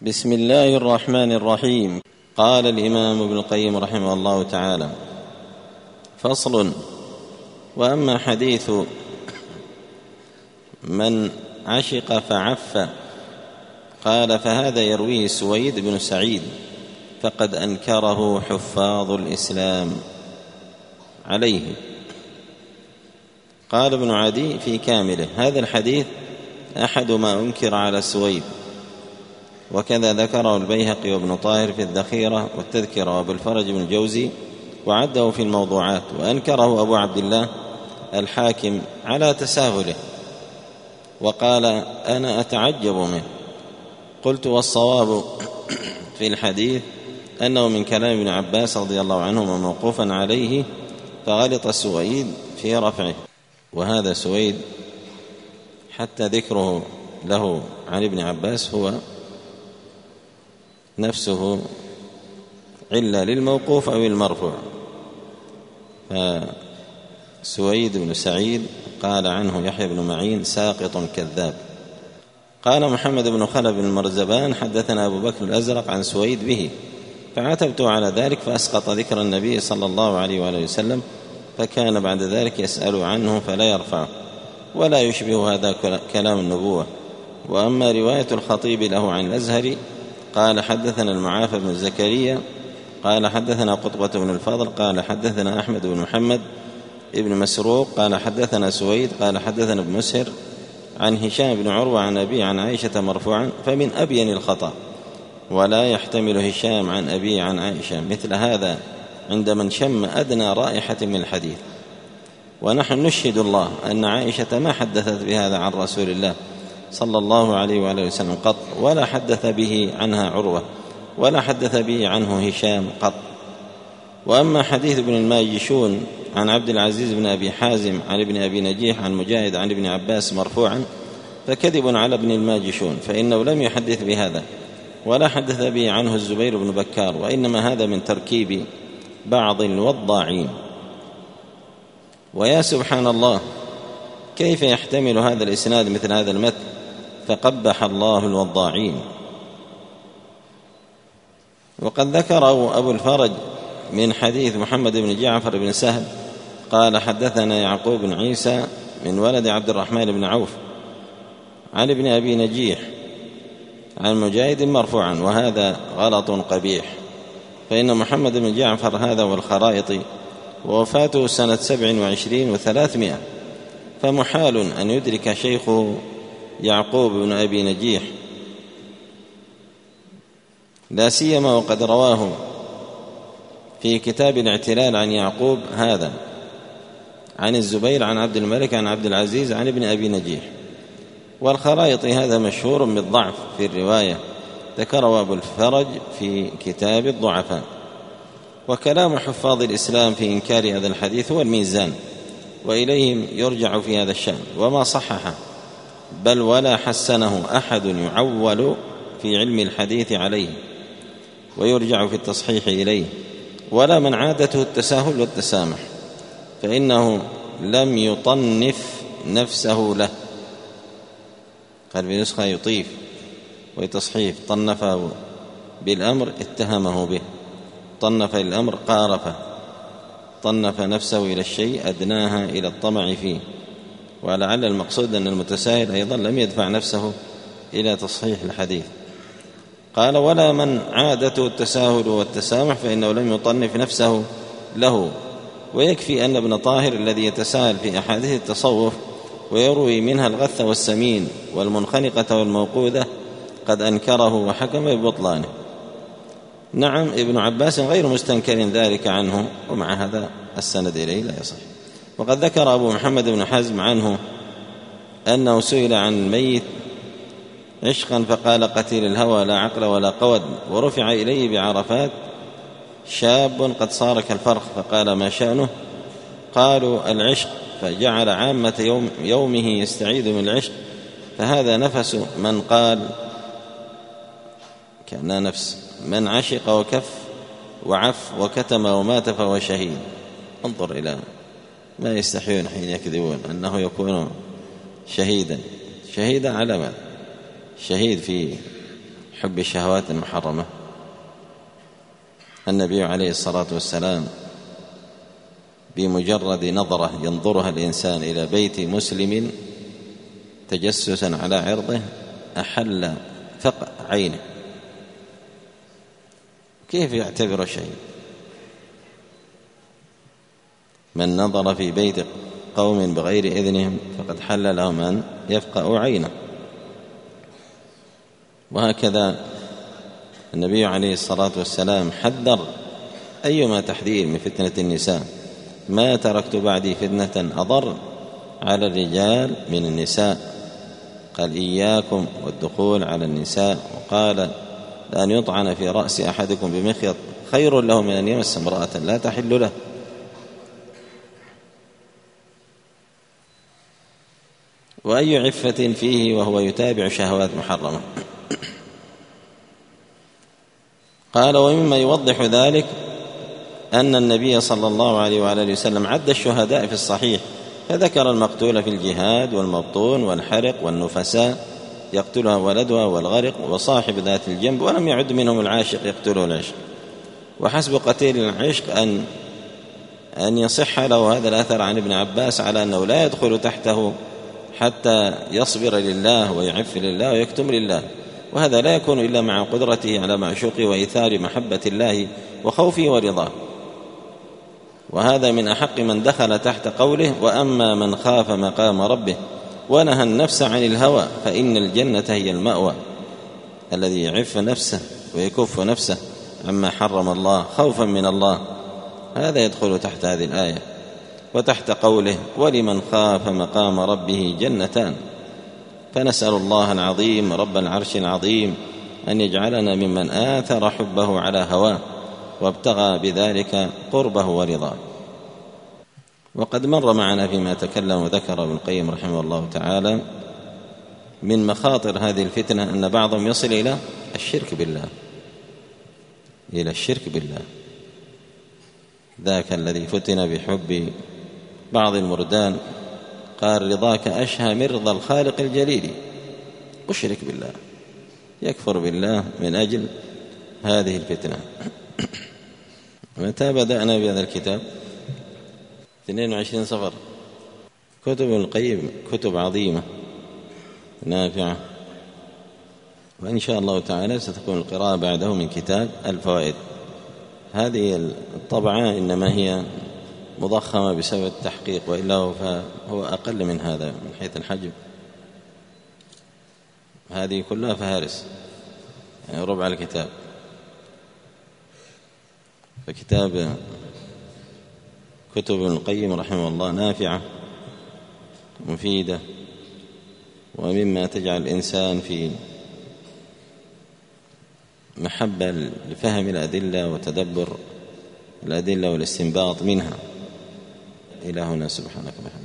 بسم الله الرحمن الرحيم. قال الإمام ابن القيم رحمه الله تعالى: فصل. وأما حديث من عشق فعف، قال: فهذا يرويه سويد بن سعيد، فقد أنكره حفاظ الإسلام عليه. قال ابن عدي في كامله: هذا الحديث أحد ما أنكر على سويد، وكذا ذكره البيهقي وابن طاهر في الذخيرة والتذكرة، وابو الفرج بن الجوزي وعده في الموضوعات، وأنكره أبو عبد الله الحاكم على تساهله، وقال: أنا أتعجب منه. قلت: والصواب في الحديث أنه من كلام ابن عباس رضي الله عنهما موقوفا عليه، فغلط سويد في رفعه. وهذا سويد حتى ذكره له عن ابن عباس هو نفسه علة للموقوف أو المرفوع. فسويد بن سعيد قال عنه يحيى بن معين: ساقط كذاب. قال محمد بن خلف المرزبان: حدثنا أبو بكر الأزرق عن سويد به، فعتبت على ذلك فأسقط ذكر النبي صلى الله عليه وآله وسلم، فكان بعد ذلك يسأل عنه فلا يرفعه، ولا يشبه هذا كلام النبوة. وأما رواية الخطيب له عن الأزهري قال: حدثنا المعافى بن زكريا قال: حدثنا قطبة بن الفضل قال: حدثنا أحمد بن محمد ابن مسروق قال: حدثنا سويد قال: حدثنا ابن مسهر عن هشام بن عروة عن أبي عن عائشة مرفوعا، فمن أبين الخطأ، ولا يحتمل هشام عن أبي عن عائشة مثل هذا عند من شم أدنى رائحة من الحديث. ونحن نشهد الله أن عائشة ما حدثت بهذا عن رسول الله صلى الله عليه وآله وسلم قط، ولا حدث به عنها عروة، ولا حدث به عنه هشام قط. وأما حديث ابن الماجشون عن عبد العزيز بن أبي حازم عن ابن أبي نجيح عن مجاهد عن ابن عباس مرفوعا، فكذب على ابن الماجشون، فإنه لم يحدث بهذا، ولا حدث به عنه الزبير بن بكار، وإنما هذا من تركيب بعض الوضاعين. ويا سبحان الله، كيف يحتمل هذا الإسناد مثل هذا المتن؟ فقبح الله الوضاعين. وقد ذكره أبو الفرج من حديث محمد بن جعفر بن سهل قال: حدثنا يعقوب بن عيسى من ولد عبد الرحمن بن عوف عن ابن أبي نجيح عن مجاهد مرفوعا، وهذا غلط قبيح، فإن محمد بن جعفر هذا والخرائطي ووفاته سنة 27 و300، فمحال أن يدرك شيخه يعقوب بن أبي نجيح، لا سيما وقد رواه في كتاب الاعتلال عن يعقوب هذا عن الزبير عن عبد الملك عن عبد العزيز عن ابن أبي نجيح. والخرائطي هذا مشهور بالضعف في الرواية، ذكره أبو الفرج في كتاب الضعفاء. وكلام حفاظ الإسلام في إنكار هذا الحديث هو الميزان، وإليهم يرجع في هذا الشأن. وما صححه بل ولا حسنه أحد يعول في علم الحديث عليه ويرجع في التصحيح إليه، ولا من عادته التساهل والتسامح، فإنه لم يطنف نفسه له. قال في نسخة يطيف ويتصحيف: طنفه بالأمر اتهمه به، طنف الأمر قارفه، طنف نفسه إلى الشيء أدناها إلى الطمع فيه. ولعل المقصود أن المتساهل أيضا لم يدفع نفسه إلى تصحيح الحديث. قال: ولا من عادته التساهل والتسامح، فإنه لم يطنف نفسه له. ويكفي أن ابن طاهر الذي يتساهل في أحاديث التصوف ويروي منها الغث والسمين والمنخنقة والموقوذة قد أنكره وحكم ببطلانه. نعم، ابن عباس غير مستنكر ذلك عنه، ومع هذا السند إليه لا يصح. وقد ذكر أبو محمد بن حزم عنه أنه سئل عن الميت عشقا فقال: قتيل الهوى لا عقل ولا قود. ورفع إليه بعرفات شاب قد صار كالفرخ، فقال: ما شأنه؟ قالوا: العشق، فجعل عامة يومه يستعيد من العشق، فهذا نفس من قال كان نفس من عشق وكف وعف وكتم ومات فهو شهيد. انظر إلى ما يستحيون حين يكذبون أنه يكون شهيدا على ما شهيد في حب الشهوات المحرمة. النبي عليه الصلاة والسلام بمجرد نظرة ينظرها الإنسان إلى بيت مسلم تجسسا على عرضه أحل فقع عينه. كيف يعتبر شيء؟ من نظر في بيت قوم بغير إذنهم فقد حل لهم أن يفقأوا عينه. وهكذا النبي عليه الصلاة والسلام حذر أيما تحذير من فتنة النساء: ما تركت بعدي فتنة أضر على الرجال من النساء. قال: إياكم والدخول على النساء. وقال: لأن يطعن في رأس أحدكم بمخيط خير له من أن يمس امرأة لا تحل له. وأي عفة فيه وهو يتابع شهوات محرمة. قال: ومما يوضح ذلك أن النبي صلى الله عليه وآله وسلم عد الشهداء في الصحيح، فذكر المقتول في الجهاد والمبطون والحرق والنفساء يقتلها ولدها والغرق وصاحب ذات الجنب، ولم يعد منهم العاشق يقتله العشق. وحسب قتيل العشق أن يصح له هذا الأثر عن ابن عباس على أنه لا يدخل تحته حتى يصبر لله ويعف لله ويكتم لله، وهذا لا يكون إلا مع قدرته على معشوقه وإيثار محبة الله وخوفه ورضاه. وهذا من أحق من دخل تحت قوله: وأما من خاف مقام ربه ونهى النفس عن الهوى فإن الجنة هي المأوى. الذي يعف نفسه ويكف نفسه عما حرم الله خوفا من الله، هذا يدخل تحت هذه الآية وتحت قوله: ولمن خاف مقام ربه جنتان. فنسأل الله العظيم رب العرش العظيم أن يجعلنا ممن آثر حبه على هواه وابتغى بذلك قربه ورضاه. وقد مر معنا فيما تكلم وذكر ابن القيم رحمه الله تعالى من مخاطر هذه الفتنة أن بعضهم يصل إلى الشرك بالله، ذاك الذي فتن بحب بعض المردان قال: رضاك أشهى من رضا الخالق الجليل. أشرك بالله، يكفر بالله من أجل هذه الفتنة. متى بدأنا بهذا الكتاب؟ 22 صفر. كتب ابن القيم كتب عظيمة نافعة، وإن شاء الله تعالى ستكون القراءة بعده من كتاب الفوائد. هذه الطبعة إنما هي مضخمة بسبب التحقيق، وإلا فهو أقل من هذا من حيث الحجم. هذه كلها فهارس، يعني ربع الكتاب. فكتاب كتب ابن القيم رحمه الله نافعة مفيدة، ومما تجعل الإنسان في محبة لفهم الأدلة وتدبر الأدلة والاستنباط منها. إلى هنا، سبحانك وبحمدك.